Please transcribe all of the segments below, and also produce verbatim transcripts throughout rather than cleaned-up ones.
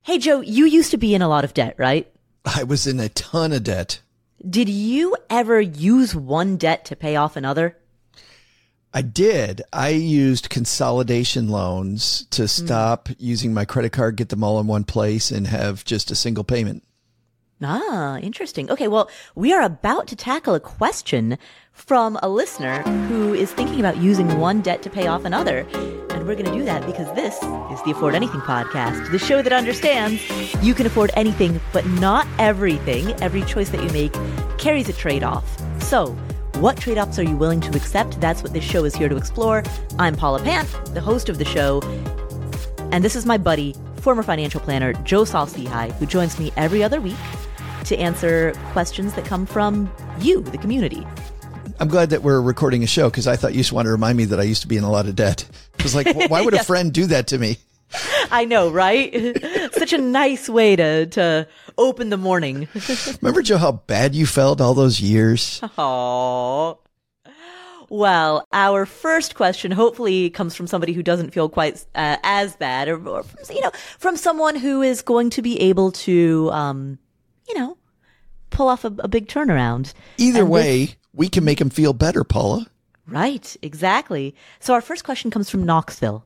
Hey, Joe, you used to be in a lot of debt, right? I was in a ton of debt. Did you ever use one debt to pay off another? I did. I used consolidation loans to stop mm. using my credit card, get them all in one place, and have just a single payment. Ah, interesting. Okay, well, we are about to tackle a question from a listener who is thinking about using one debt to pay off another. And we're going to do that because this is the Afford Anything podcast, the show that understands you can afford anything, but not everything. Every choice that you make carries a trade-off. So, what trade-offs are you willing to accept? That's what this show is here to explore. I'm Paula Pant, the host of the show. And this is my buddy, former financial planner, Joe Saul-Sehy, who joins me every other week to answer questions that come from you, the community. I'm glad that we're recording a show because I thought you just wanted to remind me that I used to be in a lot of debt. It was like, why would yes. a friend do that to me? I know, right? Such a nice way to, to open the morning. Remember, Joe, how bad you felt all those years? Oh. Well, our first question hopefully comes from somebody who doesn't feel quite uh, as bad, or, or you know, from someone who is going to be able to, um, you know, pull off a, a big turnaround. Either and way, this, we can make him feel better, Paula. Right, exactly. So our first question comes from Knoxville.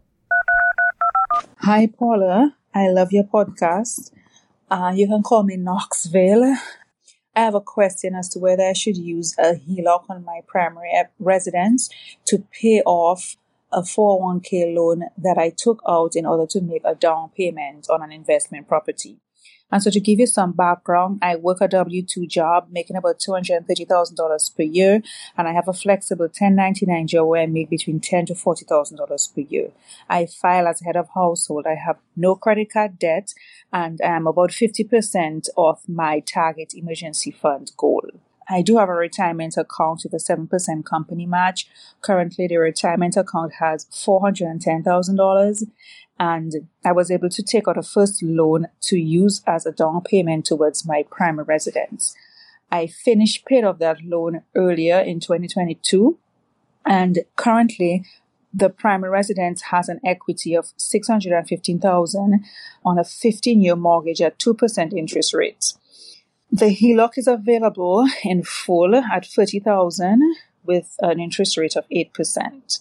Hi, Paula. I love your podcast. Uh, you can call me Knoxville. I have a question as to whether I should use a H E L O C on my primary residence to pay off a four oh one k loan that I took out in order to make a down payment on an investment property. And so to give you some background, I work a W two job making about two hundred thirty thousand dollars per year. And I have a flexible ten ninety-nine job where I make between ten thousand dollars to forty thousand dollars per year. I file as head of household. I have no credit card debt, and I'm about fifty percent of my target emergency fund goal. I do have a retirement account with a seven percent company match. Currently, the retirement account has four hundred ten thousand dollars. And I was able to take out a first loan to use as a down payment towards my primary residence. I finished paid off that loan earlier in twenty twenty-two. And currently, the primary residence has an equity of six hundred fifteen thousand dollars on a fifteen-year mortgage at two percent interest rate. The H E L O C is available in full at thirty thousand dollars with an interest rate of eight percent.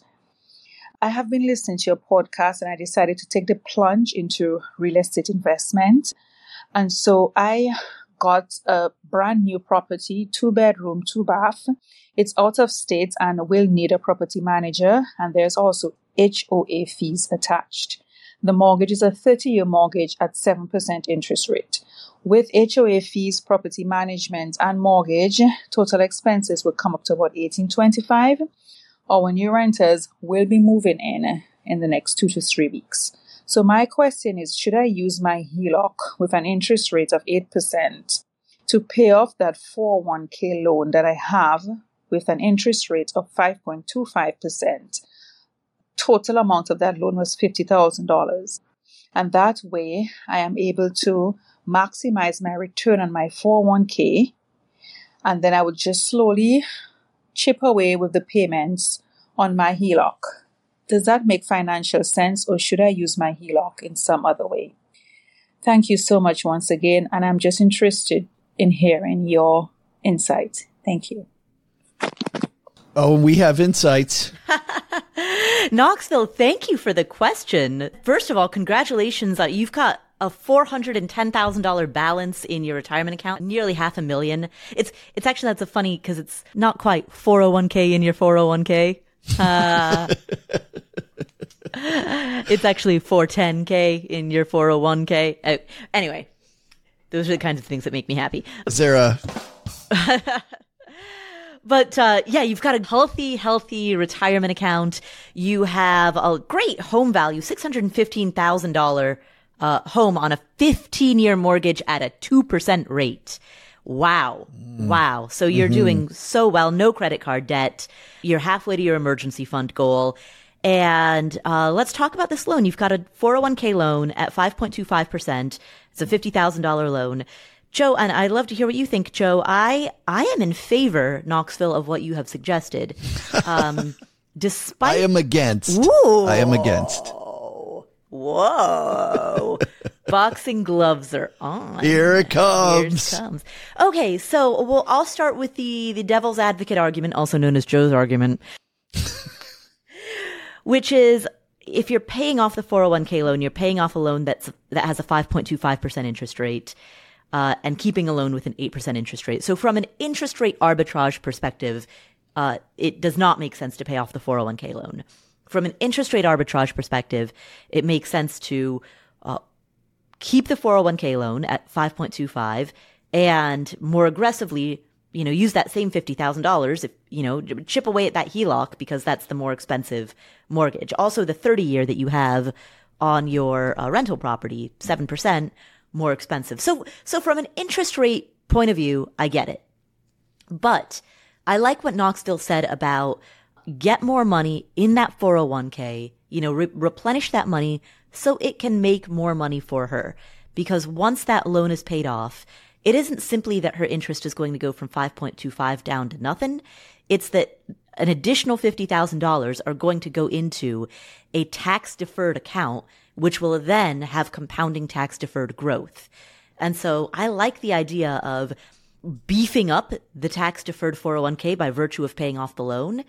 I have been listening to your podcast and I decided to take the plunge into real estate investment. And so I got a brand new property, two bedroom, two bath. It's out of state and will need a property manager. And there's also H O A fees attached. The mortgage is a thirty-year mortgage at seven percent interest rate. With H O A fees, property management, and mortgage, total expenses will come up to about eighteen twenty-five. Our new renters will be moving in in the next two to three weeks. So my question is, should I use my H E L O C with an interest rate of eight percent to pay off that four oh one k loan that I have with an interest rate of five point two five percent? Total amount of that loan was fifty thousand dollars. And that way I am able to maximize my return on my four oh one k. And then I would just slowly chip away with the payments on my H E L O C. Does that make financial sense, or should I use my H E L O C in some other way? Thank you so much once again, and I'm just interested in hearing your insight. Thank you. Oh, we have insights. Knoxville, thank you for the question. First of all, congratulations. Uh, you've got a four hundred ten thousand dollars balance in your retirement account, nearly half a million. It's, it's actually, that's a funny, cause it's not quite four oh one k in your four oh one k. Uh, it's actually four hundred ten k in your four oh one k. Uh, anyway, those are the kinds of things that make me happy. Is there a... But, uh, yeah, you've got a healthy, healthy retirement account. You have a great home value, six hundred fifteen thousand dollars uh, home on a fifteen-year mortgage at a two percent rate. Wow. Mm. Wow. So you're mm-hmm. doing so well. No credit card debt. You're halfway to your emergency fund goal. And uh, let's talk about this loan. You've got a four oh one k loan at five point two five percent. It's a fifty thousand dollars loan. Joe, and I'd love to hear what you think, Joe. I I am in favor, Knoxville, of what you have suggested. Um, despite I am against. Ooh. I am against. Whoa. Boxing gloves are on. Here it comes. Here it comes. Okay, so well, I'll start with the, the devil's advocate argument, also known as Joe's argument, which is if you're paying off the four oh one k loan, you're paying off a loan that's that has a five point two five percent interest rate uh, and keeping a loan with an eight percent interest rate. So from an interest rate arbitrage perspective, uh, it does not make sense to pay off the four oh one k loan. From an interest rate arbitrage perspective, it makes sense to uh, keep the four oh one k loan at five point two five and more aggressively, you know, use that same fifty thousand dollars, if, you know, chip away at that H E L O C because that's the more expensive mortgage. Also, the thirty year that you have on your uh, rental property, seven percent more expensive. So, so from an interest rate point of view, I get it. But I like what Knoxville said about get more money in that four oh one k, you know, re- replenish that money so it can make more money for her. Because once that loan is paid off, it isn't simply that her interest is going to go from five point two five down to nothing. It's that an additional fifty thousand dollars are going to go into a tax-deferred account, which will then have compounding tax-deferred growth. And so I like the idea of beefing up the tax-deferred four oh one k by virtue of paying off the loan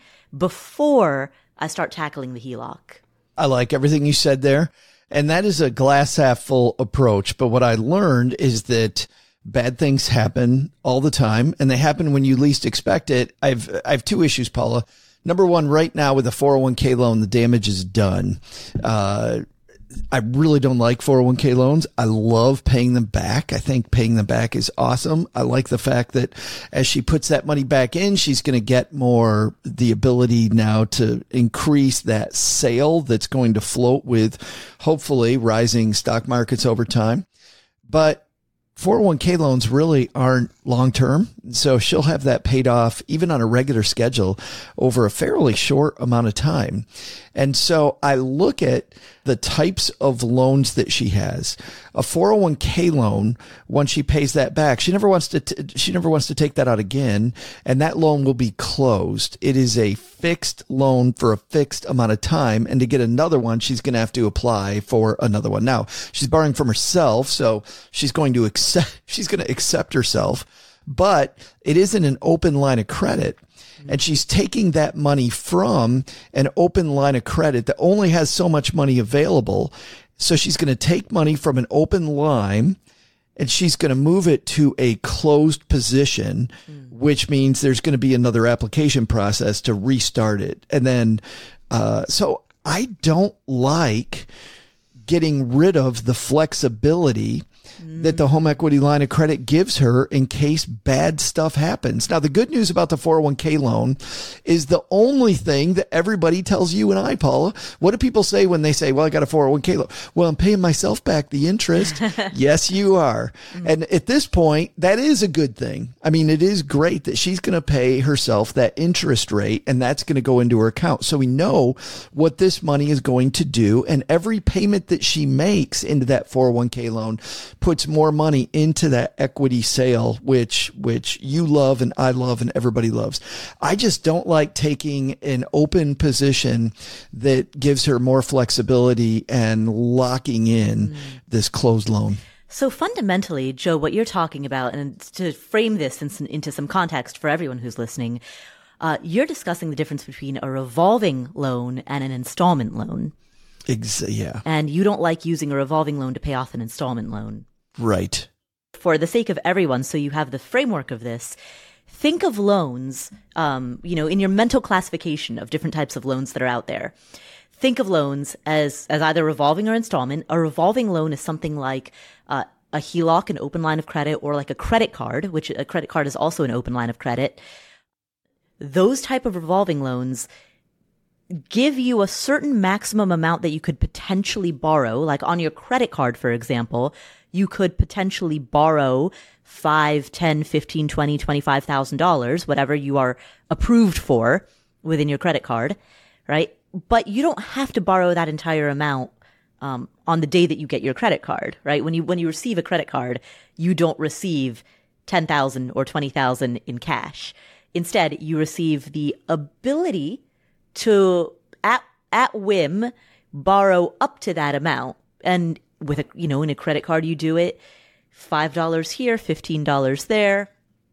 before I start tackling the H E L O C. I like everything you said there. And that is a glass half full approach. But what I learned is that bad things happen all the time, and they happen when you least expect it. I've, I have two issues, Paula. Number one, right now with the four oh one k loan, the damage is done. Uh, I really don't like four oh one k loans. I love paying them back. I think paying them back is awesome. I like the fact that as she puts that money back in, she's going to get more the ability now to increase that sale that's going to float with hopefully rising stock markets over time. But four oh one k loans really aren't long-term. So she'll have that paid off even on a regular schedule over a fairly short amount of time. And so I look at the types of loans that she has. A four oh one k loan, once she pays that back, she never wants to, t- she never wants to take that out again. And that loan will be closed. It is a fixed loan for a fixed amount of time. And to get another one, she's going to have to apply for another one. Now she's borrowing from herself. So she's going to accept, she's going to accept herself, but it isn't an open line of credit. And she's taking that money from an open line of credit that only has so much money available. So she's going to take money from an open line and she's going to move it to a closed position, mm. which means there's going to be another application process to restart it. And then, uh, so I don't like getting rid of the flexibility that the home equity line of credit gives her in case bad stuff happens. Now, the good news about the four oh one k loan is the only thing that everybody tells you and I, Paula. What do people say when they say, well, I got a four oh one k loan? Well, I'm paying myself back the interest. Yes, you are. Mm-hmm. And at this point, that is a good thing. I mean, it is great that she's going to pay herself that interest rate and that's going to go into her account. So we know what this money is going to do. And every payment that she makes into that four oh one k loan puts more money into that equity sale, which, which you love and I love and everybody loves. I just don't like taking an open position that gives her more flexibility and locking in mm. this closed loan. So fundamentally, Joe, what you're talking about, and to frame this in some, into some context for everyone who's listening, uh, you're discussing the difference between a revolving loan and an installment loan. Ex- yeah. And you don't like using a revolving loan to pay off an installment loan. Right. For the sake of everyone, so you have the framework of this, think of loans, um, you know, in your mental classification of different types of loans that are out there. Think of loans as, as either revolving or installment. A revolving loan is something like uh, a H E L O C, an open line of credit, or like a credit card, which a credit card is also an open line of credit. Those type of revolving loans give you a certain maximum amount that you could potentially borrow. Like on your credit card, for example, you could potentially borrow five, ten, fifteen, twenty, twenty-five thousand dollars, whatever you are approved for within your credit card, right? But you don't have to borrow that entire amount um, on the day that you get your credit card, right? When you when you receive a credit card, you don't receive ten thousand or twenty thousand in cash. Instead, you receive the ability to, at at whim, borrow up to that amount. And with a, you know, in a credit card, you do it five dollars here, fifteen dollars there,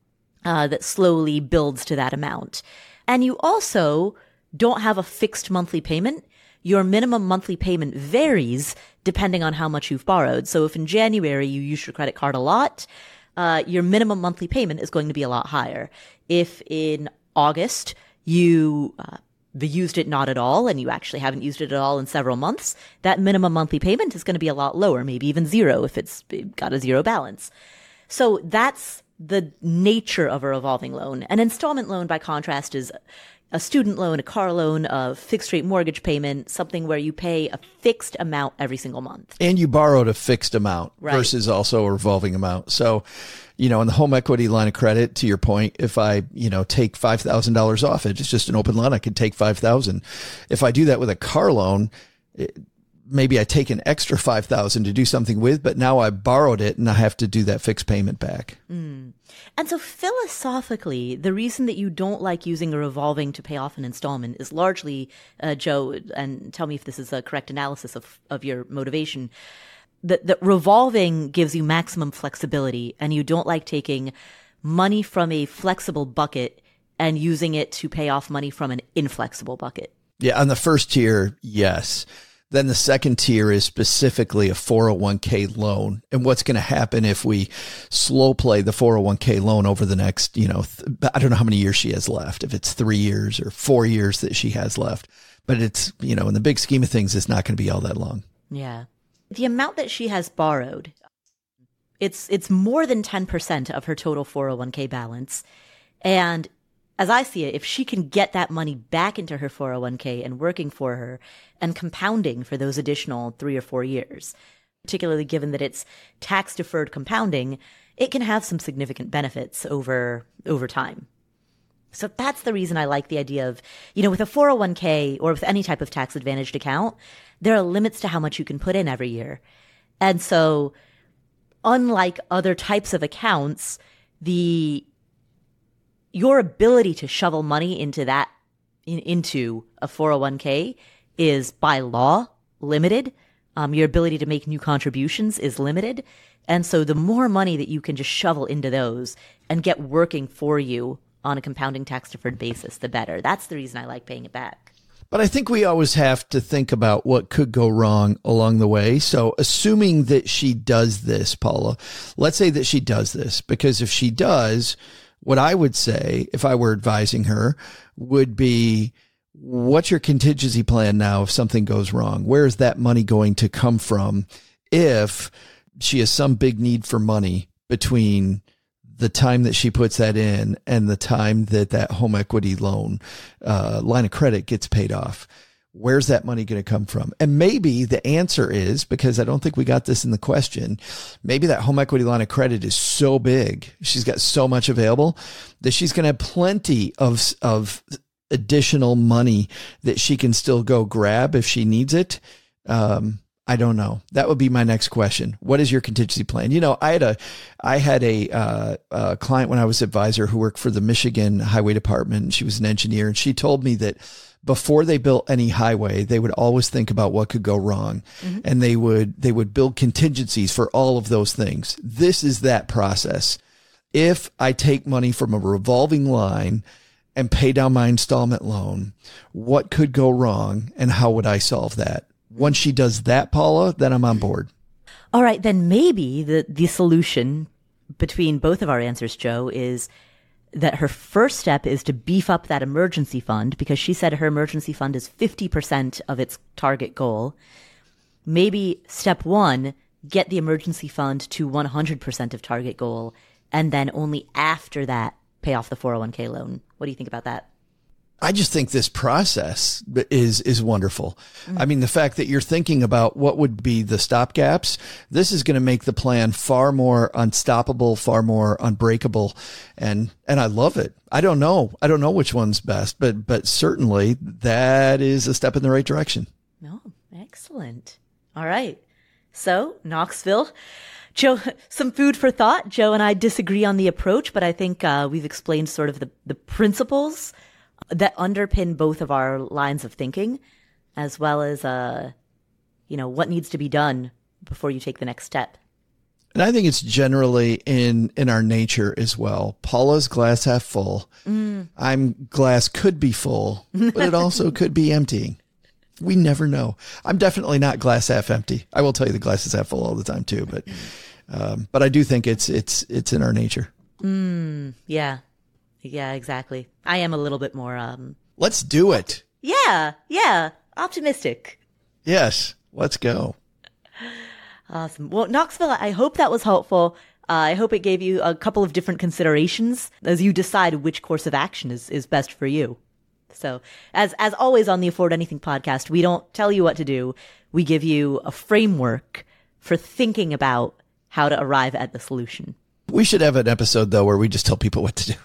uh, that slowly builds to that amount. And you also don't have a fixed monthly payment. Your minimum monthly payment varies depending on how much you've borrowed. So if in January you use your credit card a lot, uh, your minimum monthly payment is going to be a lot higher. If in August you uh, used it not at all, and you actually haven't used it at all in several months, that minimum monthly payment is going to be a lot lower, maybe even zero if it's got a zero balance. So that's the nature of a revolving loan. An installment loan, by contrast, is a student loan, a car loan, a fixed rate mortgage payment, something where you pay a fixed amount every single month. And you borrowed a fixed amount right. versus also a revolving amount. So, you know, in the home equity line of credit, to your point, if I, you know, take five thousand dollars off it, it's just an open line, I could take five thousand dollars. If I do that with a car loan, it, maybe I take an extra five thousand dollars to do something with, but now I borrowed it and I have to do that fixed payment back. Mm. And so philosophically, the reason that you don't like using a revolving to pay off an installment is largely, uh, Joe, and tell me if this is a correct analysis of, of your motivation, that, that revolving gives you maximum flexibility, and you don't like taking money from a flexible bucket and using it to pay off money from an inflexible bucket. Yeah, on the first tier, yes. Then the second tier is specifically a four oh one k loan. And what's going to happen if we slow play the four oh one k loan over the next, you know, th- I don't know how many years she has left, if it's three years or four years that she has left. But it's, you know, in the big scheme of things, it's not going to be all that long. Yeah. The amount that she has borrowed, it's it's more than ten percent of her total four oh one k balance. And as I see it, if she can get that money back into her four oh one k and working for her and compounding for those additional three or four years, particularly given that it's tax-deferred compounding, it can have some significant benefits over over time. So that's the reason I like the idea of, you know, with a four oh one k or with any type of tax-advantaged account, there are limits to how much you can put in every year. And so unlike other types of accounts, the your ability to shovel money into that, in, into a four oh one k is by law limited. Um, your ability to make new contributions is limited. And so the more money that you can just shovel into those and get working for you on a compounding tax deferred basis, the better. That's the reason I like paying it back. But I think we always have to think about what could go wrong along the way. So assuming that she does this, Paula, let's say that she does this, because if she does, what I would say, if I were advising her, would be, what's your contingency plan now if something goes wrong? Where is that money going to come from if she has some big need for money between the time that she puts that in and the time that that home equity loan uh, line of credit gets paid off? Where's that money going to come from? And maybe the answer is, because I don't think we got this in the question, maybe that home equity line of credit is so big, she's got so much available that she's going to have plenty of, of additional money that she can still go grab if she needs it. Um, I don't know. That would be my next question. What is your contingency plan? You know, I had a, I had a, uh, a client when I was advisor who worked for the Michigan Highway Department, and she was an engineer, and she told me that before they built any highway, they would always think about what could go wrong. Mm-hmm. And they would, they would build contingencies for all of those things. This is that process. If I take money from a revolving line and pay down my installment loan, what could go wrong and how would I solve that? Once she does that, Paula, then I'm on board. All right, then maybe the, the solution between both of our answers, Joe, is that her first step is to beef up that emergency fund, because she said her emergency fund is fifty percent of its target goal. Maybe step one, get the emergency fund to one hundred percent of target goal, and then only after that, pay off the four oh one k loan. What do you think about that? I just think this process is, is wonderful. Mm-hmm. I mean, the fact that you're thinking about what would be the stopgaps, this is going to make the plan far more unstoppable, far more unbreakable. And, and I love it. I don't know. I don't know which one's best, but, but certainly that is a step in the right direction. No, oh, excellent. All right. So Knoxville, Joe, some food for thought. Joe and I disagree on the approach, but I think, uh, we've explained sort of the, the principles that underpin both of our lines of thinking, as well as, uh, you know, what needs to be done before you take the next step. And I think it's generally in, in our nature as well. Paula's glass half full. Mm. I'm glass could be full, but it also could be emptying. We never know. I'm definitely not glass half empty. I will tell you the glass is half full all the time too, but, um, but I do think it's, it's, it's in our nature. Mm, yeah. Yeah, exactly. I am a little bit more, um, let's do it. Yeah. Yeah. Optimistic. Yes. Let's go. Awesome. Well, Knoxville, I hope that was helpful. Uh, I hope it gave you a couple of different considerations as you decide which course of action is, is best for you. So as, as always on the Afford Anything podcast, we don't tell you what to do. We give you a framework for thinking about how to arrive at the solution. We should have an episode though, where we just tell people what to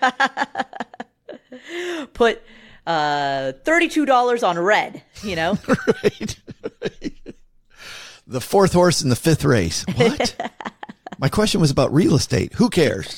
do. Put, uh, thirty-two dollars on red, you know? Right. Right. The fourth horse in the fifth race. What? My question was about real estate. Who cares?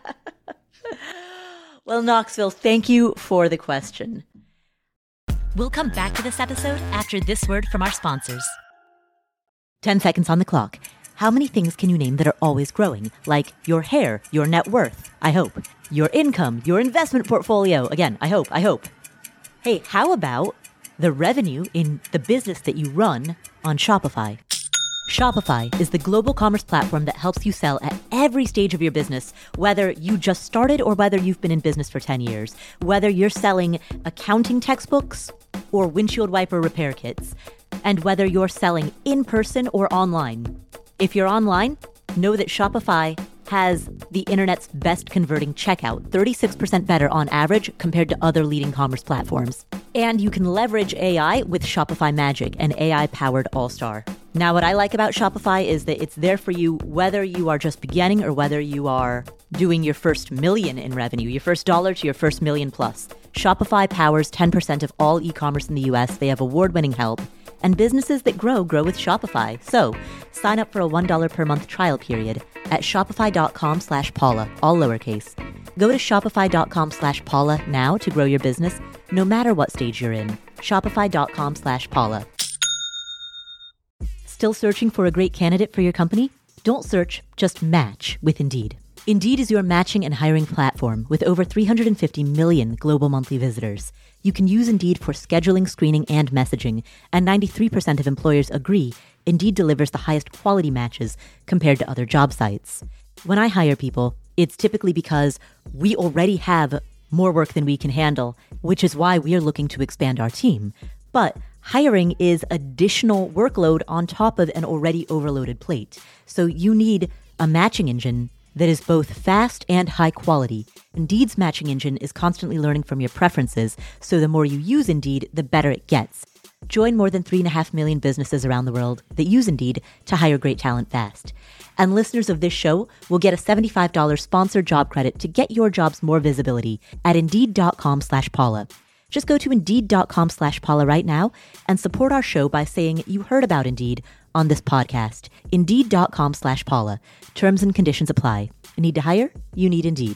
Well, Knoxville, thank you for the question. We'll come back to this episode after this word from our sponsors. Ten seconds on the clock. How many things can you name that are always growing? Like your hair, your net worth, I hope. Your income, your investment portfolio. Again, I hope, I hope. Hey, how about the revenue in the business that you run on Shopify? Shopify is the global commerce platform that helps you sell at every stage of your business, whether you just started or whether you've been in business for ten years, whether you're selling accounting textbooks or windshield wiper repair kits, and whether you're selling in person or online. If you're online, know that Shopify has the internet's best converting checkout, thirty-six percent better on average compared to other leading commerce platforms. And you can leverage A I with Shopify Magic, an A I-powered all-star. Now, what I like about Shopify is that it's there for you whether you are just beginning or whether you are doing your first million in revenue, your first dollar to your first million plus. Shopify powers ten percent of all e-commerce in the U S. They have award-winning help. And businesses that grow, grow with Shopify. So sign up for a one dollar per month trial period at shopify.com slash Paula, all lowercase. Go to shopify.com slash Paula now to grow your business, no matter what stage you're in. Shopify.com slash Paula. Still searching for a great candidate for your company? Don't search, just match with Indeed. Indeed is your matching and hiring platform with over three hundred fifty million global monthly visitors. You can use Indeed for scheduling, screening, and messaging, and ninety-three percent of employers agree Indeed delivers the highest quality matches compared to other job sites. When I hire people, it's typically because we already have more work than we can handle, which is why we are looking to expand our team. But hiring is additional workload on top of an already overloaded plate. So you need a matching engine that is both fast and high quality. Indeed's matching engine is constantly learning from your preferences, so the more you use Indeed, the better it gets. Join more than three and a half million businesses around the world that use Indeed to hire great talent fast. And listeners of this show will get a seventy-five dollars sponsored job credit to get your jobs more visibility at Indeed.com slash Paula. Just go to Indeed.com slash Paula right now and support our show by saying you heard about Indeed on this podcast. Indeed.com slash Paula. Terms and conditions apply. Need to hire? You need Indeed.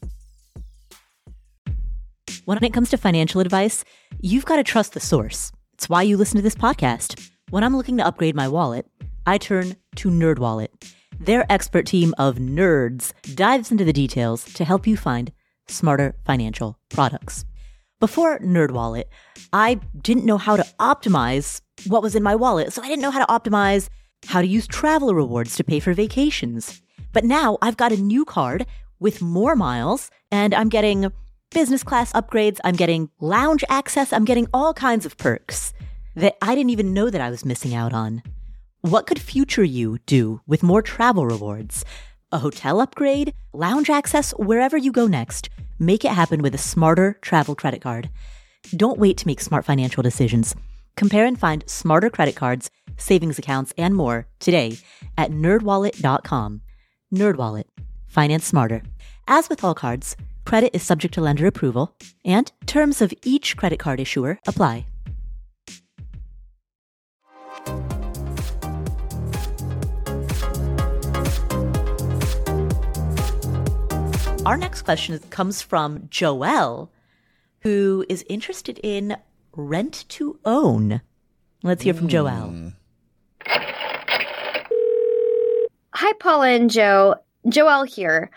When it comes to financial advice, you've got to trust the source. It's why you listen to this podcast. When I'm looking to upgrade my wallet, I turn to NerdWallet. Their expert team of nerds dives into the details to help you find smarter financial products. Before NerdWallet, I didn't know how to optimize what was in my wallet, so I didn't know how to optimize how to use travel rewards to pay for vacations. But now I've got a new card with more miles, and I'm getting business class upgrades, I'm getting lounge access, I'm getting all kinds of perks that I didn't even know that I was missing out on. What could future you do with more travel rewards? A hotel upgrade? Lounge access? Wherever you go next, make it happen with a smarter travel credit card. Don't wait to make smart financial decisions. Compare and find smarter credit cards, savings accounts, and more today at nerd wallet dot com. NerdWallet. Finance smarter. As with all cards, credit is subject to lender approval, and terms of each credit card issuer apply. Our next question comes from Joelle, who is interested in rent to own. Let's hear from Joelle. Hi, Paula and Joe. Joelle here.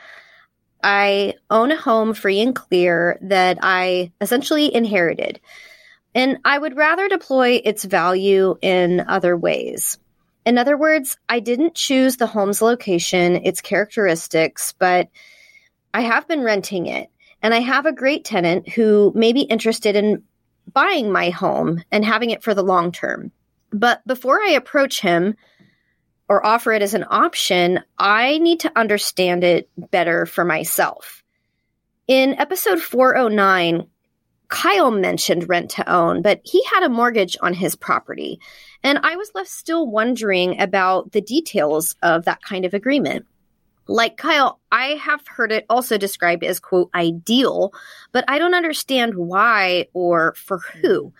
I own a home free and clear that I essentially inherited, and I would rather deploy its value in other ways. In other words, I didn't choose the home's location, its characteristics, but I have been renting it, and I have a great tenant who may be interested in buying my home and having it for the long term. But before I approach him or offer it as an option, I need to understand it better for myself. In episode four oh nine, Kyle mentioned rent to own, but he had a mortgage on his property, and I was left still wondering about the details of that kind of agreement. Like Kyle, I have heard it also described as, quote, ideal, but I don't understand why or for who.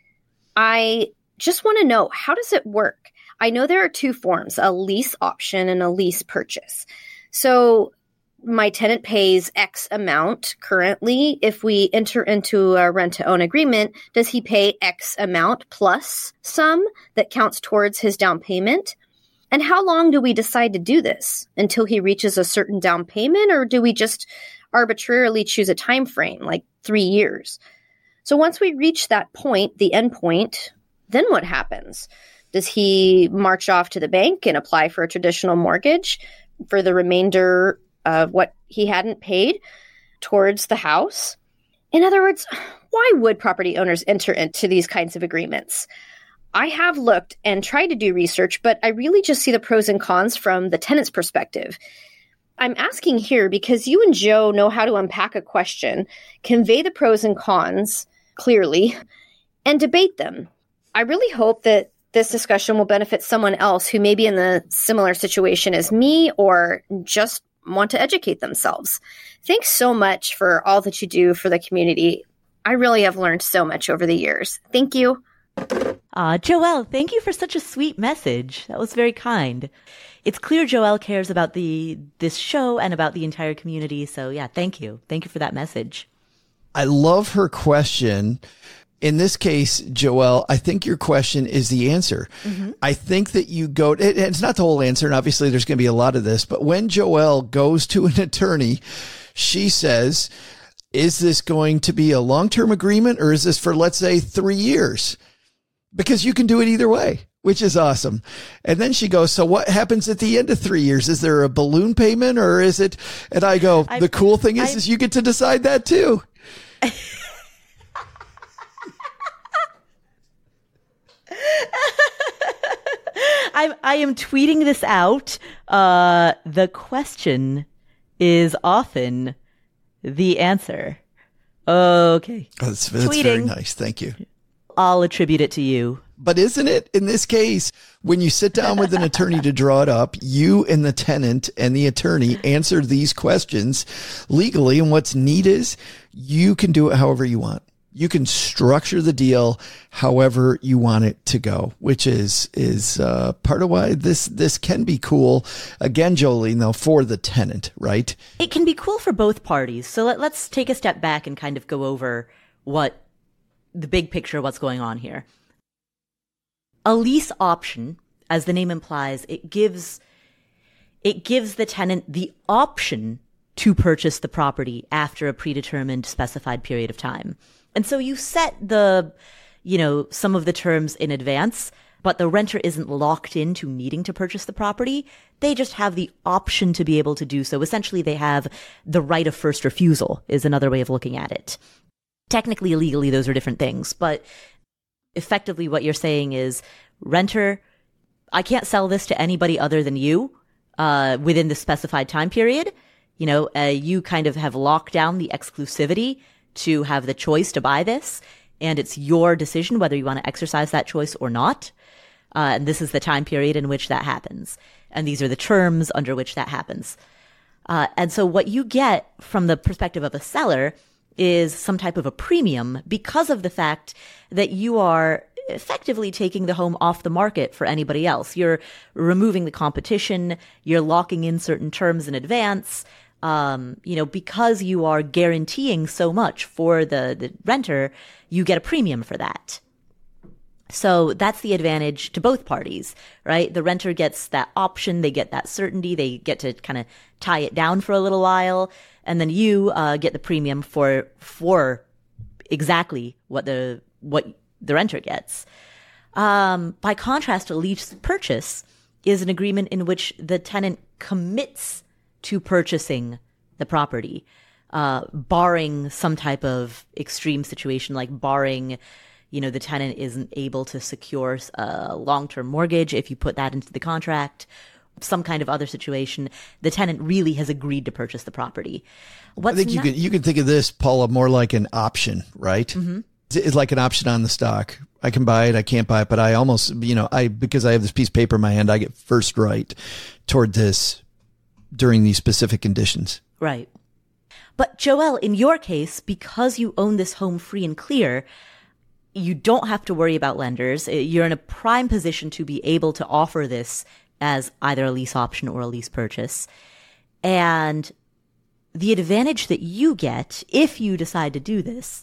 I just want to know, how does it work? I know there are two forms, a lease option and a lease purchase. So my tenant pays X amount currently. If we enter into a rent-to-own agreement, does he pay X amount plus some that counts towards his down payment? And how long do we decide to do this? Until he reaches a certain down payment, or do we just arbitrarily choose a time frame, like three years? So once we reach that point, the end point, then what happens? Does he march off to the bank and apply for a traditional mortgage for the remainder of what he hadn't paid towards the house? In other words, why would property owners enter into these kinds of agreements? I have looked and tried to do research, but I really just see the pros and cons from the tenant's perspective. I'm asking here because you and Joe know how to unpack a question, convey the pros and cons clearly, and debate them. I really hope that this discussion will benefit someone else who may be in the similar situation as me or just want to educate themselves. Thanks so much for all that you do for the community. I really have learned so much over the years. Thank you. Uh, Joelle, thank you for such a sweet message. That was very kind. It's clear Joelle cares about the this show and about the entire community. So yeah, thank you. Thank you for that message. I love her question. In this case, Joelle, I think your question is the answer. Mm-hmm. I think that you go, it, it's not the whole answer, and obviously there's going to be a lot of this, but when Joelle goes to an attorney, she says, is this going to be a long-term agreement, or is this for, let's say, three years? Because you can do it either way, which is awesome. And then she goes, so what happens at the end of three years? Is there a balloon payment, or is it? And I go, I've, the cool thing is, I've, is you get to decide that too. I, I am tweeting this out. Uh, the question is often the answer. Okay. Oh, that's, that's very nice. Thank you. I'll attribute it to you. But isn't it, in this case, when you sit down with an attorney to draw it up, you and the tenant and the attorney answer these questions legally. And what's neat is you can do it however you want. You can structure the deal however you want it to go, which is is uh, part of why this this can be cool. Again, Jolene, though, for the tenant, right? It can be cool for both parties. So let, let's take a step back and kind of go over what the big picture of what's going on here. A lease option, as the name implies, it gives it gives the tenant the option to purchase the property after a predetermined specified period of time. And so you set the, you know, some of the terms in advance, but the renter isn't locked into needing to purchase the property. They just have the option to be able to do so. Essentially, they have the right of first refusal is another way of looking at it. Technically, legally, those are different things, but effectively what you're saying is, renter, I can't sell this to anybody other than you uh, within the specified time period. You know, uh, you kind of have locked down the exclusivity to have the choice to buy this, and it's your decision whether you want to exercise that choice or not. Uh, and this is the time period in which that happens. And these are the terms under which that happens. Uh, and so what you get from the perspective of a seller is some type of a premium because of the fact that you are effectively taking the home off the market for anybody else. You're removing the competition. You're locking in certain terms in advance. Um, you know, because you are guaranteeing so much for the, the renter, you get a premium for that. So that's the advantage to both parties, right? The renter gets that option. They get that certainty. They get to kind of tie it down for a little while. And then you uh, get the premium for for exactly what the what the renter gets. Um, by contrast, a lease purchase is an agreement in which the tenant commits to purchasing the property, uh, barring some type of extreme situation, like barring, you know, the tenant isn't able to secure a long-term mortgage if you put that into the contract, some kind of other situation. The tenant really has agreed to purchase the property. What's I think you not- can you can think of this, Paula, more like an option, right? Mm-hmm. It's like an option on the stock. I can buy it, I can't buy it, but I almost, you know, I because I have this piece of paper in my hand, I get first right toward this during these specific conditions. Right. But Joelle, in your case, because you own this home free and clear, you don't have to worry about lenders. You're in a prime position to be able to offer this as either a lease option or a lease purchase. And the advantage that you get if you decide to do this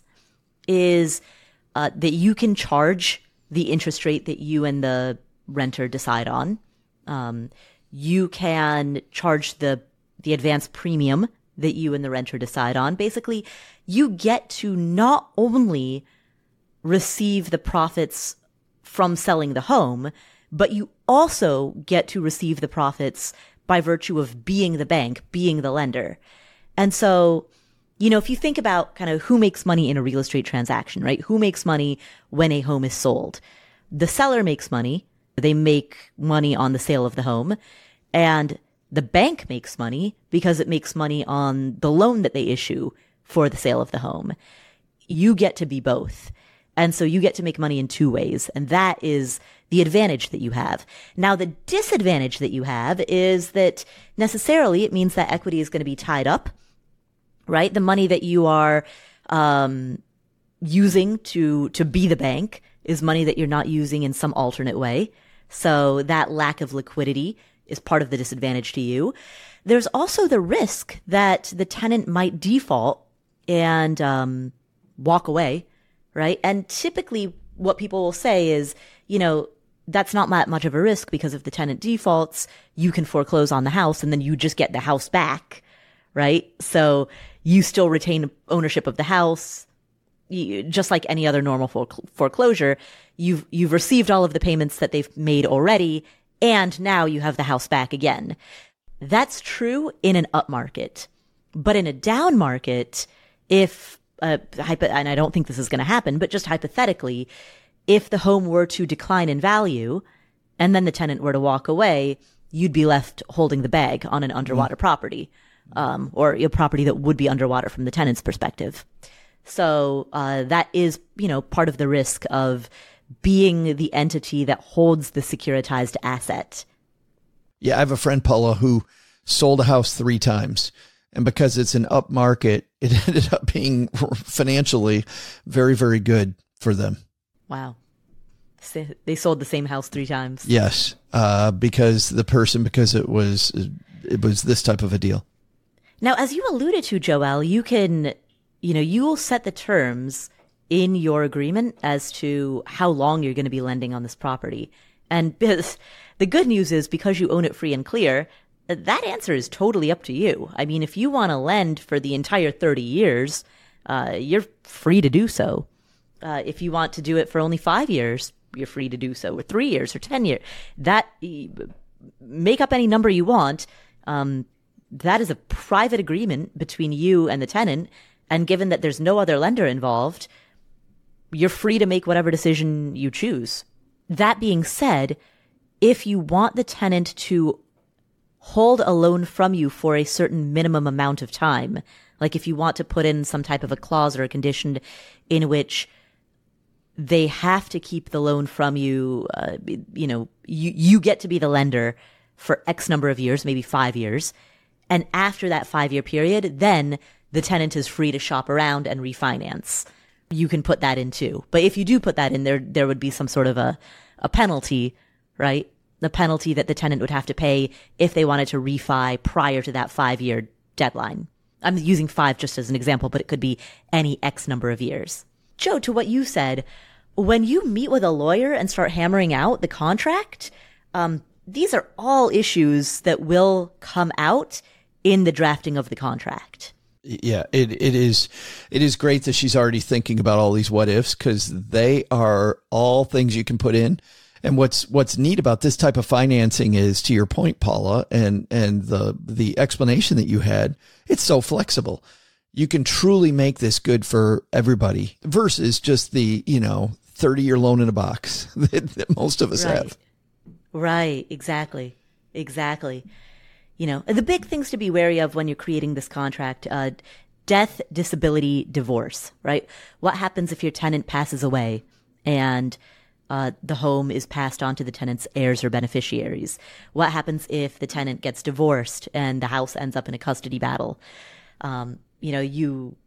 is uh, that you can charge the interest rate that you and the renter decide on. Um, you can charge the the advance premium that you and the renter decide on. Basically, you get to not only receive the profits from selling the home, but you also get to receive the profits by virtue of being the bank, being the lender. And so, you know, if you think about kind of who makes money in a real estate transaction, right? Who makes money when a home is sold? The seller makes money. They make money on the sale of the home. And the bank makes money because it makes money on the loan that they issue for the sale of the home. You get to be both. And so you get to make money in two ways. And that is the advantage that you have. Now, the disadvantage that you have is that necessarily it means that equity is going to be tied up, right? The money that you are um, using to to be the bank is money that you're not using in some alternate way. So that lack of liquidity is part of the disadvantage to you. There's also the risk that the tenant might default and um, walk away, right? And typically what people will say is, you know, that's not that much of a risk because if the tenant defaults, you can foreclose on the house and then you just get the house back, right? So you still retain ownership of the house. You, just like any other normal foreclosure, you've, you've received all of the payments that they've made already, and now you have the house back again. That's true in an up market. But in a down market, if, uh, hypo- and I don't think this is going to happen, but just hypothetically, if the home were to decline in value and then the tenant were to walk away, you'd be left holding the bag on an underwater mm. property, um, or a property that would be underwater from the tenant's perspective. So uh, that is, you know, part of the risk of being the entity that holds the securitized asset. Yeah, I have a friend, Paula, who sold a house three times. And because it's an up market, it ended up being financially very, very good for them. Wow. They sold the same house three times. Yes, uh, because the person, because it was, it was this type of a deal. Now, as you alluded to, Joelle, you can, you know, you will set the terms in your agreement as to how long you're going to be lending on this property. And the good news is because you own it free and clear, that answer is totally up to you. I mean, if you want to lend for the entire thirty years, uh, you're free to do so. Uh, if you want to do it for only five years, you're free to do so, or three years or ten years. That, make up any number you want. Um, that is a private agreement between you and the tenant. And given that there's no other lender involved, you're free to make whatever decision you choose. That being said, if you want the tenant to hold a loan from you for a certain minimum amount of time, like if you want to put in some type of a clause or a condition in which they have to keep the loan from you, uh, you know, you, you get to be the lender for X number of years, maybe five years. And after that five-year period, then the tenant is free to shop around and refinance. You can put that in too. But if you do put that in, there there would be some sort of a, a penalty, right? The penalty that the tenant would have to pay if they wanted to refi prior to that five-year deadline. I'm using five just as an example, but it could be any X number of years. Joe, to what you said, when you meet with a lawyer and start hammering out the contract, um, these are all issues that will come out in the drafting of the contract. Yeah, it it is it is great that she's already thinking about all these what ifs, because they are all things you can put in. And what's what's neat about this type of financing is, to your point, Paula, and and the the explanation that you had, it's so flexible. You can truly make this good for everybody versus just the, you know, thirty year loan in a box that, that most of us Right. have. Right, exactly. Exactly. You know, the big things to be wary of when you're creating this contract, uh, death, disability, divorce, right? What happens if your tenant passes away and uh, the home is passed on to the tenant's heirs or beneficiaries? What happens if the tenant gets divorced and the house ends up in a custody battle? Um, you know, you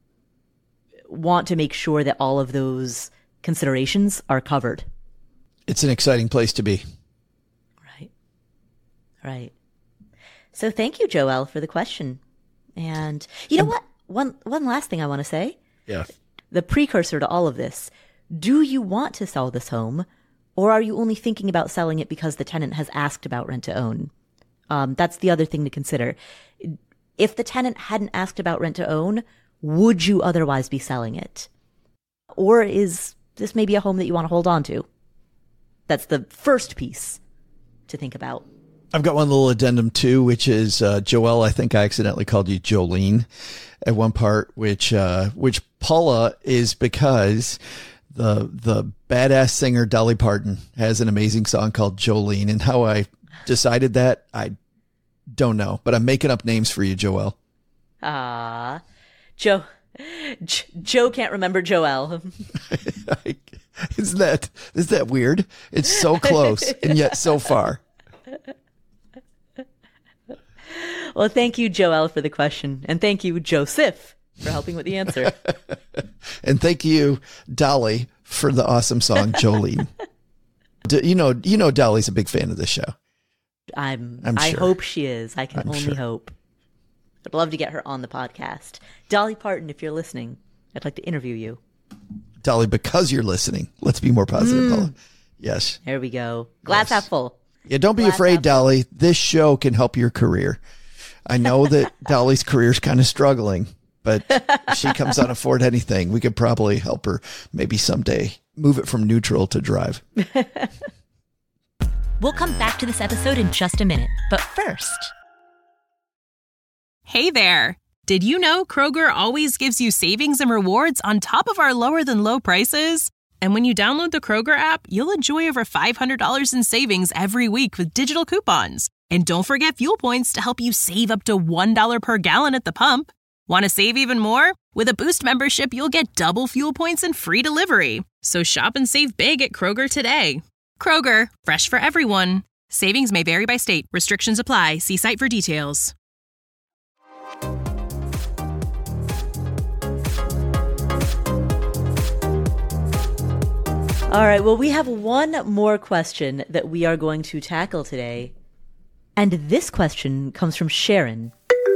want to make sure that all of those considerations are covered. It's an exciting place to be. Right. Right. So thank you, Joelle, for the question. And you know what? One one last thing I want to say. Yeah. The precursor to all of this. Do you want to sell this home, or are you only thinking about selling it because the tenant has asked about rent to own? Um, that's the other thing to consider. If the tenant hadn't asked about rent to own, would you otherwise be selling it? Or is this maybe a home that you want to hold on to? That's the first piece to think about. I've got one little addendum too, which is, uh, Joelle, I think I accidentally called you Jolene at one part, which, uh, which Paula is because the, the badass singer Dolly Parton has an amazing song called Jolene, and how I decided that, I don't know, but I'm making up names for you, Joelle. Ah, Joe, J- Joe can't remember Joelle. Isn't that, is that weird? It's so close and yet so far. Well, thank you, Joelle, for the question. And thank you, Joseph, for helping with the answer. And thank you, Dolly, for the awesome song, Jolene. D- you know, you know, Dolly's a big fan of this show. I'm, I'm I sure. hope she is. I can I'm only sure. hope. I'd love to get her on the podcast. Dolly Parton, if you're listening, I'd like to interview you. Dolly, because you're listening. Let's be more positive, Paula. Yes. There we go. Glass Yes. half full. Yeah, don't be Glass afraid, half full. Dolly. This show can help your career. I know that Dolly's career is kind of struggling, but if she comes on Afford Anything, we could probably help her maybe someday move it from neutral to drive. We'll come back to this episode in just a minute. But first, Hey there! Did you know Kroger always gives you savings and rewards on top of our lower than low prices? And when you download the Kroger app, you'll enjoy over five hundred dollars in savings every week with digital coupons. And don't forget fuel points to help you save up to one dollar per gallon at the pump. Want to save even more? With a Boost membership, you'll get double fuel points and free delivery. So shop and save big at Kroger today. Kroger, fresh for everyone. Savings may vary by state. Restrictions apply. See site for details. All right. Well, we have one more question that we are going to tackle today. And this question comes from Sharon.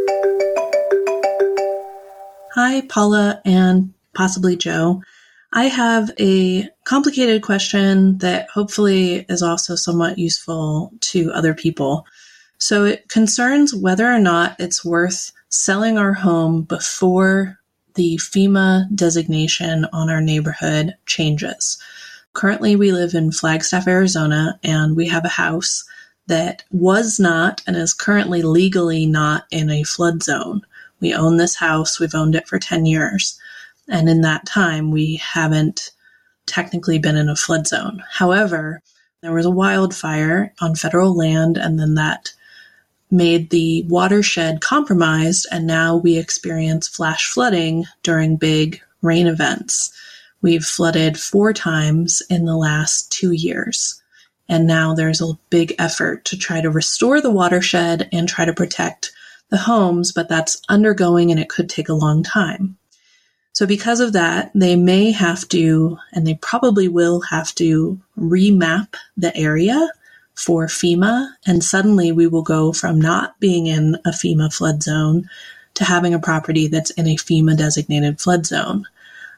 Hi, Paula and possibly Joe. I have a complicated question that hopefully is also somewhat useful to other people. So it concerns whether or not it's worth selling our home before the FEMA designation on our neighborhood changes. Currently, we live in Flagstaff, Arizona, and we have a house that was not and is currently legally not in a flood zone. We own this house. We've owned it for ten years. And in that time, we haven't technically been in a flood zone. However, there was a wildfire on federal land, and then that made the watershed compromised, and now we experience flash flooding during big rain events. We've flooded four times in the last two years. And now there's a big effort to try to restore the watershed and try to protect the homes, but that's undergoing and it could take a long time. So because of that, they may have to, and they probably will have to, remap the area for FEMA, and suddenly we will go from not being in a FEMA flood zone to having a property that's in a FEMA designated flood zone.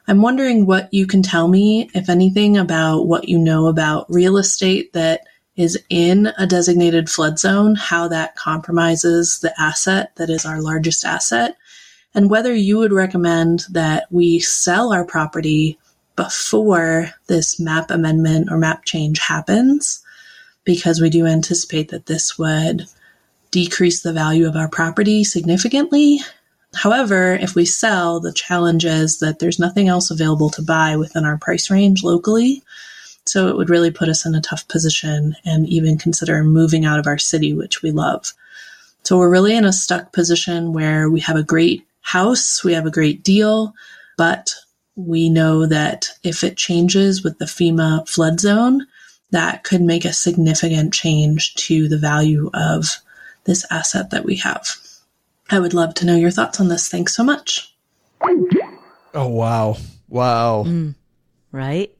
I'm wondering what you can tell me, if anything, about what you know about real estate that is in a designated flood zone, how that compromises the asset that is our largest asset, and whether you would recommend that we sell our property before this map amendment or map change happens, because we do anticipate that this would decrease the value of our property significantly. However, if we sell, the challenge is that there's nothing else available to buy within our price range locally. So it would really put us in a tough position and even consider moving out of our city, which we love. So we're really in a stuck position where we have a great house, we have a great deal, but we know that if it changes with the FEMA flood zone, that could make a significant change to the value of this asset that we have. I would love to know your thoughts on this. Thanks so much. Oh, wow. Wow. Mm, right.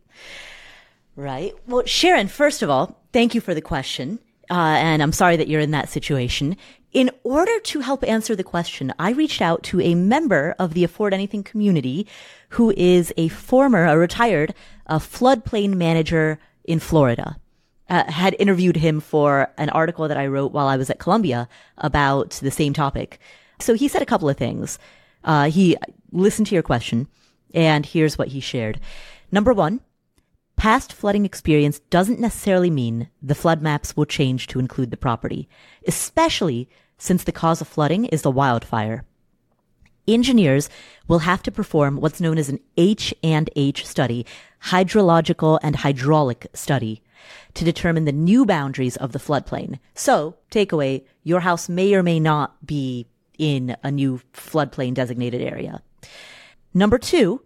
Right. Well, Sharon, first of all, thank you for the question. Uh, and I'm sorry that you're in that situation. In order to help answer the question, I reached out to a member of the Afford Anything community who is a former, a retired, a floodplain manager in Florida. Uh, had interviewed him for an article that I wrote while I was at Columbia about the same topic. So he said a couple of things. Uh, he listened to your question, and here's what he shared. Number one, past flooding experience doesn't necessarily mean the flood maps will change to include the property, especially since the cause of flooding is the wildfire. Engineers will have to perform what's known as an H and H study, hydrological and hydraulic study, to determine the new boundaries of the floodplain. So, takeaway, your house may or may not be in a new floodplain designated area. Number two,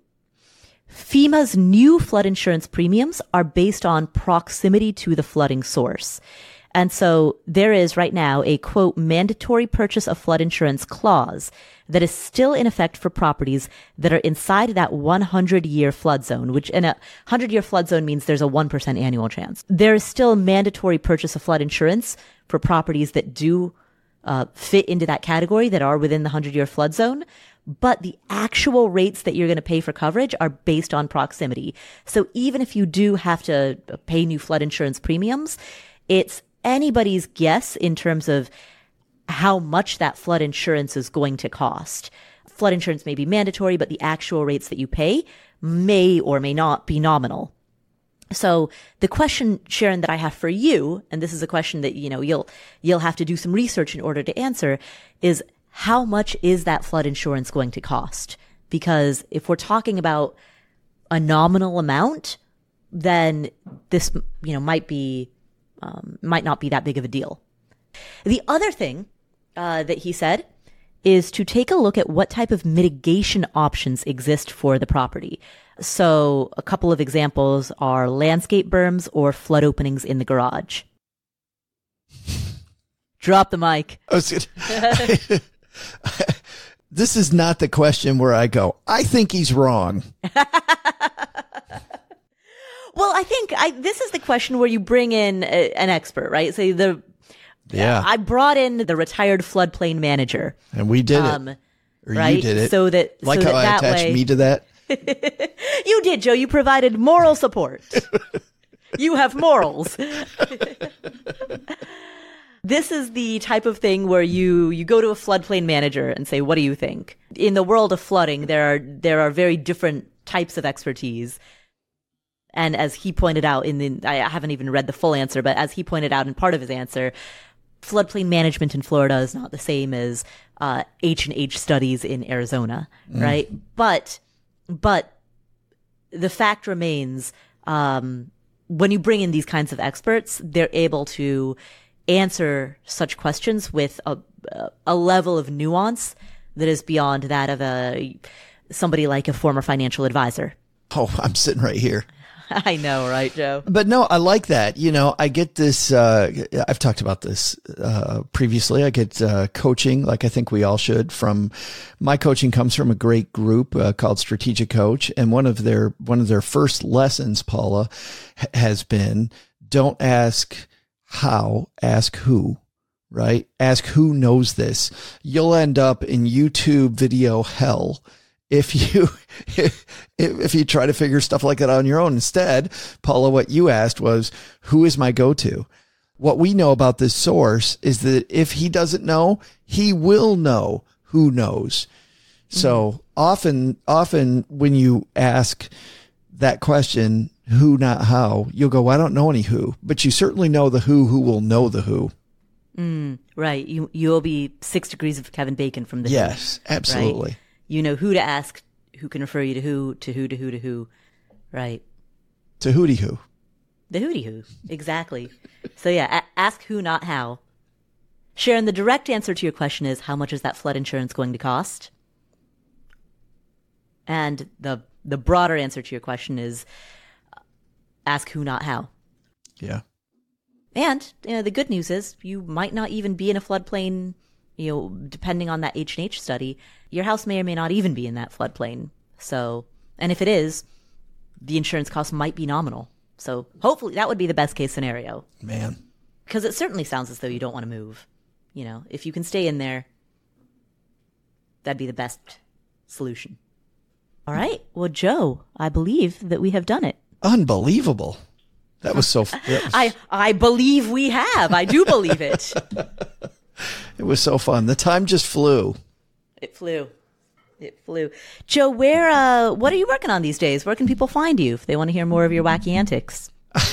FEMA's new flood insurance premiums are based on proximity to the flooding source. And so there is right now a, quote, mandatory purchase of flood insurance clause that is still in effect for properties that are inside that one hundred year flood zone, which in a one hundred year flood zone means there's a one percent annual chance. There is still mandatory purchase of flood insurance for properties that do uh, fit into that category, that are within the one hundred year flood zone. But the actual rates that you're going to pay for coverage are based on proximity. So even if you do have to pay new flood insurance premiums, it's anybody's guess in terms of how much that flood insurance is going to cost. Flood insurance may be mandatory, but the actual rates that you pay may or may not be nominal. So the question, Sharon, that I have for you, and this is a question that, you know, you'll, you'll have to do some research in order to answer, is how much is that flood insurance going to cost? Because if we're talking about a nominal amount, then this, you know, might be, um, might not be that big of a deal. The other thing uh, that he said is to take a look at what type of mitigation options exist for the property. So a couple of examples are landscape berms or flood openings in the garage. Drop the mic. I was gonna, this is not the question where I go, I think he's wrong. Well, I think I, this is the question where you bring in a, an expert, right? So the, yeah, I brought in the retired floodplain manager, and we did um, it. Or right? you did it. So that, like so how that I that attached way, me to that. You did, Joe. You provided moral support. You have morals. This is the type of thing where you, you go to a floodplain manager and say, what do you think? In the world of flooding, there are, there are very different types of expertise. And as he pointed out in the, I haven't even read the full answer, but as he pointed out in part of his answer, floodplain management in Florida is not the same as uh, H and H studies in Arizona, mm. right? But, but the fact remains, um, when you bring in these kinds of experts, they're able to answer such questions with a, a level of nuance that is beyond that of a somebody like a former financial advisor. Oh, I'm sitting right here. I know, right, Joe? But no, I like that. You know, I get this, uh, I've talked about this, uh, previously. I get, uh, coaching, like I think we all should, from my coaching comes from a great group, uh, called Strategic Coach. And one of their, one of their first lessons, Paula, ha- has been don't ask how, ask who, right? Ask who knows this. You'll end up in YouTube video hell if you if, if you try to figure stuff like that out on your own. Instead, Paula, what you asked was, who is my go-to? What we know about this source is that if he doesn't know, he will know who knows. So mm-hmm. often, often when you ask that question, who, not how, you'll go, well, I don't know any who, but you certainly know the who who will know the who. Mm, right. You, you'll be six degrees of Kevin Bacon from the Yes, who, absolutely. Right? You know who to ask, who can refer you to who, to who, to who, to who. Right. To hooty who. The hooty who. Exactly. So yeah, a- ask who, not how. Sharon, the direct answer to your question is, how much is that flood insurance going to cost? And the the broader answer to your question is, ask who, not how. Yeah. And you know, the good news is you might not even be in a floodplain, you know, depending on that H and H study. Your house may or may not even be in that floodplain. So, and if it is, the insurance cost might be nominal. So hopefully that would be the best case scenario. Man. Because it certainly sounds as though you don't want to move. You know, if you can stay in there, that'd be the best solution. All right. Well, Joe, I believe that we have done it. Unbelievable. That was so... That was, I, I believe we have. I do believe it. It was so fun. The time just flew. It flew. It flew. Joe, where, uh, what are you working on these days? Where can people find you if they want to hear more of your wacky antics?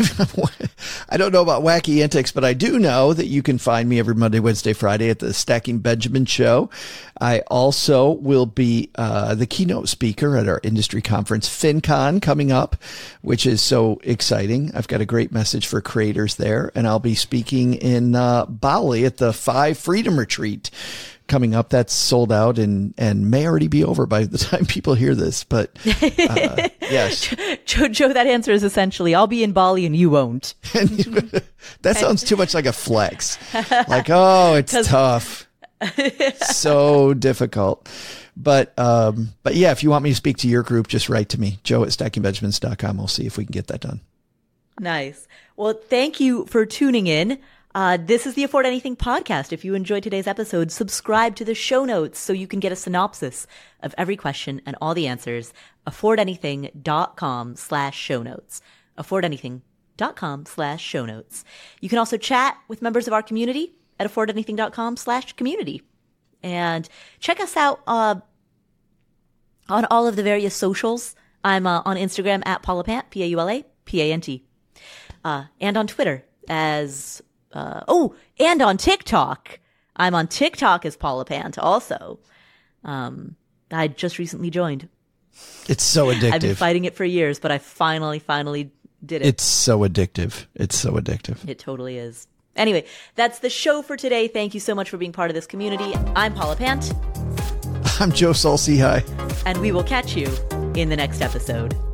I don't know about wacky antics, but I do know that you can find me every Monday, Wednesday, Friday at the Stacking Benjamin Show. I also will be uh, the keynote speaker at our industry conference, FinCon, coming up, which is so exciting. I've got a great message for creators there, and I'll be speaking in uh, Bali at the Five Freedom Retreat coming up. That's sold out and, and may already be over by the time people hear this, but uh, yes. Joe, Joe, that answer is essentially, I'll be in Bali and you won't. That sounds too much like a flex. Like, oh, it's tough. So difficult. But, um, but yeah, if you want me to speak to your group, just write to me, joe at stacking benjamins dot com. We'll see if we can get that done. Nice. Well, thank you for tuning in. Uh, this is the Afford Anything podcast. If you enjoyed today's episode, subscribe to the show notes so you can get a synopsis of every question and all the answers. affordanything.com slash show notes. affordanything.com slash show notes. You can also chat with members of our community at affordanything.com slash community. And check us out uh, on all of the various socials. I'm uh, on Instagram at Paula Pant, P A U L A P A N T. Uh, and on Twitter as... Uh, oh, and on TikTok. I'm on TikTok as Paula Pant also. Um, I just recently joined. It's so addictive. I've been fighting it for years, but I finally, finally did it. It's so addictive. It's so addictive. It totally is. Anyway, that's the show for today. Thank you so much for being part of this community. I'm Paula Pant. I'm Joe Saul-Sehy. And we will catch you in the next episode.